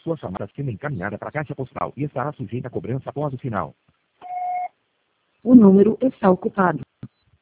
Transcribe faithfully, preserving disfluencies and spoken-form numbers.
Sua chamada sendo encaminhada para a caixa postal e estará sujeita a cobrança após o sinal. O número está ocupado.